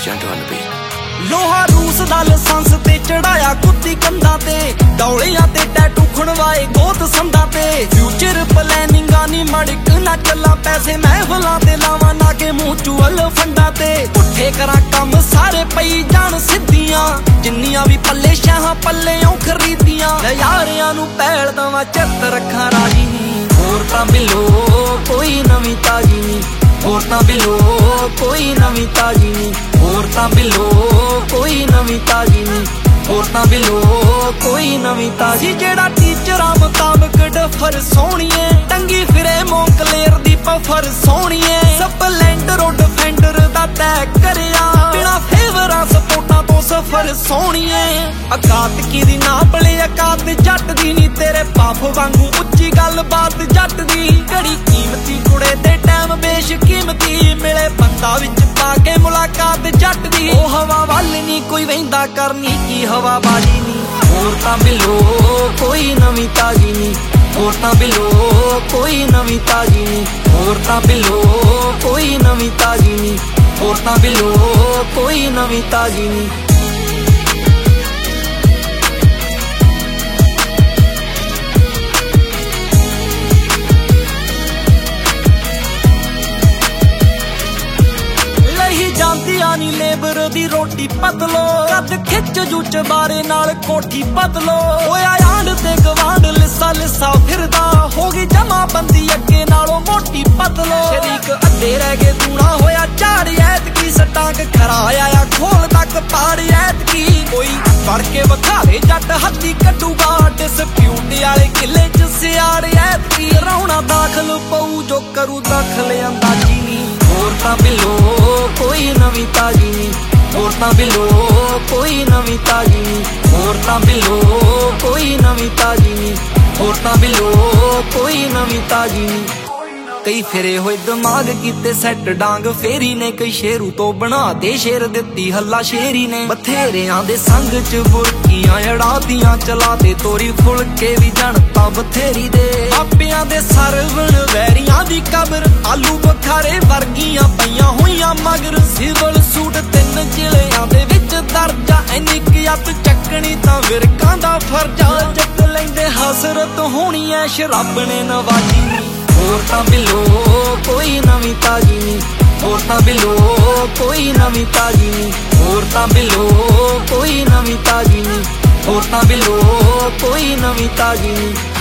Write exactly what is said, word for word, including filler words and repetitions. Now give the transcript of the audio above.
Junto on the beat. ਲੋਹਾ ਰੂਸ ਦਾ licence ਤੇ ਚੜਾਇਆ ਕੁੱਤੀ ਕੰਧਾਂ ਤੇ ਡੌਲਿਆਂ ਤੇ ਟੈਟੂ ਖੁਣਵਾਏ ਗੋਤ ਸੰਦਾਂ ਤੇ ਫਿਊਚਰ ਪਲੈਨਿੰਗਾਂ ਨੀ ਮੜਕ ਨਾ ਚੱਲਾਂ ਪੈਸੇ ਮਹਿਫਲਾਂ ਤੇ ਲਾਵਾਂ ਨਾ ਕੇ ਮਿਊਚੁਅਲ ਫੰਡਾਂ ਤੇ ਪੁੱਠੇ ਕਰਾਂ ਕੰਮ ਸਾਰੇ ਪਈ ਜਾਣ ਸਿੱਧੀਆਂ ਜਿੰਨੀਆਂ ਵੀ ਪੱਲੇ ਸ਼ਾਹਾਂ ਪੱਲਿਓਂ ਖਰੀਦੀਆਂ ਯਾਰਿਆਂ ਨੂੰ ਪਹਿਲ ਦਵਾਂ ਚਿੱਤ ਰੱਖਾਂ ਰਾਜੀ ਨੀ ਹੋਰ ਤਾਂ ਬਿਲੋ ਕੋਈ ਨਵੀਂ ਤਾਜੀ ਨੀ ਹੋਰ ਤਾਂ ਬਿਲੋ ਕੋਈ ਨਵੀਂ ਤਾਜੀ ਨੀ ਹੋਰ ਤਾਂ ਬਿਲੋ ਕੋਈ ਨਵੀਂ ਤਾਜੀ ਨੀ ਹੋਰ ਤਾਂ ਬਿਲੋ ਕੋਈ ਨਵੀਂ ਤਾਜੀ ਜਿਹੜਾ ਟੀਚਰਾਂ ਮੁਤਾਬਕ ਡਫਰ ਸੋਹਣੀਏ ਟੰਗੀ ਫਿਰੇ ਮੋਂਕਲੇਰ ਦੀ ਪਫਰ ਸੋਹਣੀਏ ਸਪਲੈਂਡਰ ਡਿਫੈਂਡਰ ਦਾ ਤੈਅ ਕਰਿਆ ਬਿਨਾ ਫੇਵਰਾਂ ਸਪੋਰਟਾਂ ਤੋਂ ਸਫਰ ਸੋਹਣੀਏ ਅਕਾਤ ਕੀ ਦੀ ਨਾ ਬਲੇ ਅਕਾਤ ਜੱਟ ਦੀ ਨੀ ਤੇਰੇ ਪਾਫ ਵਾਂਗੂ ਉੱਚੀ ਗੱਲਬਾਤ ਜੱਟ ਦੀ ਘੜੀ ਕੀਮਤੀ ਕੁੜੇ ਤੇ ਟਾਈਮ ਬੇਸ਼ਕੀਮਤੀ ਮਿਲੇ ਬੰਦਾ ਵਿੱਚ ਪਾ ਕੇ ਮੁਲਾਕਾਤ ਜੱਟ ਦੀ ਉਹ ਹਵਾ ਵੱਲ ਨੀ ਕੋਈ ਵਹਿੰਦਾ ਕਰਨੀ ਕੀ ਹਵਾ ਬਾਜੀ ਨੀ ਹੋਰ ਤਾਂ ਬਿਲੋ ਕੋਈ ਨਵੀਂ ਤਾਜੀ ਨੀ ਹੋਰ ਤਾਂ ਬਿਲੋ ਕੋਈ ਨਵੀਂ ਤਾਜੀ ਨੀ ਹੋਰ ਤਾਂ ਬਿਲੋ ਕੋਈ ਨਵੀਂ ਤਾਜੀ ਨੀ ਹੋਰ ਤਾਂ ਬਿਲੋ ਕੋਈ ਨਵੀਂ ਤਾਜੀ ਨੀ ਜਾਂਦੀਆਂ ਨੀ ਲੇਬਰ ਦੀ ਰੋਟੀ ਬਦਲੋ ਕੱਦ ਖਿੱਚ ਜੂਚ ਬਾਰੇ ਨਾਲ ਕੋਠੀ ਬਦਲੋ ਹੋਇਆ ਆਂਡ ਤੇ ਗਵਾਂਡ ਲਿਸਾ ਲਿਸਾ ਫਿਰਦਾ ਹੋ ਗਈ ਜਮਾ ਬੰਦੀ ਅੱਗੇ ਨਾਲੋਂ ਮੋਟੀ ਬਦਲੋ ਸ਼ਰੀਕ ਅੱਧੇ ਰਹਿ ਗਏ ਦੂਣਾ ਹੋਇਆ ਝਾੜ ਐਤਕੀ ਸਟਾਂਗ ਖਰਾ ਆਇਆ ਖੋਲ ਤੱਕ ਪਾੜ ਐਤਕੀ ਕੋਈ ਫੜ ਕੇ ਵਿਖਾਵੇ ਜੱਟ ਹੱਥੀ ਕੱਢੂਗਾ ਡਿਸਪਿਊਟ ਵਾਲੇ ਕਿੱਲੇ ਚ ਸਿਆੜ ਐਤਕੀ ਰੌਣਾ ਦਾਖਲ ਪਊ ਜੋ ਕਰੂ ਦਾਖਲ ਅੰਦਾਜ਼ੀ ਨੀ ਹੋਰ ਤਾਂ ਬਿਲੋ ਕੋਈ ਨਵੀਂ ਤਾਜੀ ਨੀ ਹੋਰ ਤਾਂ ਬਿਲੋ ਕੋਈ ਨਵੀਂ ਤਾਜੀ ਨੀ ਹੋਰ ਤਾਂ ਬਿਲੋ ਕੋਈ ਨਵੀਂ ਤਾਜੀ ਨੀ ਹੋਰ ਤਾਂ ਬਿਲੋ ਕੋਈ ਨਵੀਂ ਤਾਜੀ ਨੀ ਕਈ ਫਿਰੇ ਹੋਏ ਦਿਮਾਗ ਕੀਤੇ ਸੈੱਟ ਡਾਂਗ ਫੇਰੀ ਨੇ ਕਈ ਸ਼ੇਰੂ ਤੋਂ ਬਣਾ ਦੇ ਸ਼ੇਰ ਦਿੱਤੀ ਹੱਲਾ ਸ਼ੇਰੀ ਨੇ ਬਥੇਰਿਆਂ ਦੇ ਸੰਗ ਚ ਬੁਰਕੀਆਂ ਅੜਾਦੀਆਂ ਚਲਾ ਦੇ ਤੋਰੀ ਫੁਲਕੇ ਵੀ ਜਣਤਾ ਬਥੇਰੀ ਦੇ ਆਪਿਆਂ ਦੇ ਸਰਵਣ ਵੈਰੀਆਂ ਦੀ ਕਬਰ ਆਲੂ ਬਖਾਰੇ ਵਰਗੀਆਂ ਪਈਆਂ ਹੋਈਆਂ ਮਗਰ ਸਿਵਲ ਸੂਟ ਤਿੰਨ ਜ਼ਿਲ੍ਹਿਆਂ ਦੇ ਵਿੱਚ ਦਰਜਾ ਐਨੀ ਕਿਅਤ ਚੱਕਣੀ ਤਾਂ ਵਿਰਕਾਂ ਦਾ ਫਰਜ਼ਾ ਜੱਟ ਲੈਂਦੇ ਹਸਰਤ ਹੋਣੀ ਐ ਸ਼ਰਾਬ ਨੇ ਨਵਾਜੀ ਨੀ ਹੋਰ ਤਾਂ ਬਿਲੋ ਕੋਈ ਨਵੀਂ ਤਾਜੀ ਨੀ ਹੋਰ ਤਾਂ ਬਿਲੋ ਕੋਈ ਨਵੀਂ ਤਾਜੀ ਨੀ ਹੋਰ ਤਾਂ ਬਿਲੋ ਕੋਈ ਨਵੀਂ ਤਾਜੀ ਨੀ ਹੋਰ ਤਾਂ ਬਿਲੋ ਕੋਈ ਨਵੀਂ ਤਾਜੀ ਨੀ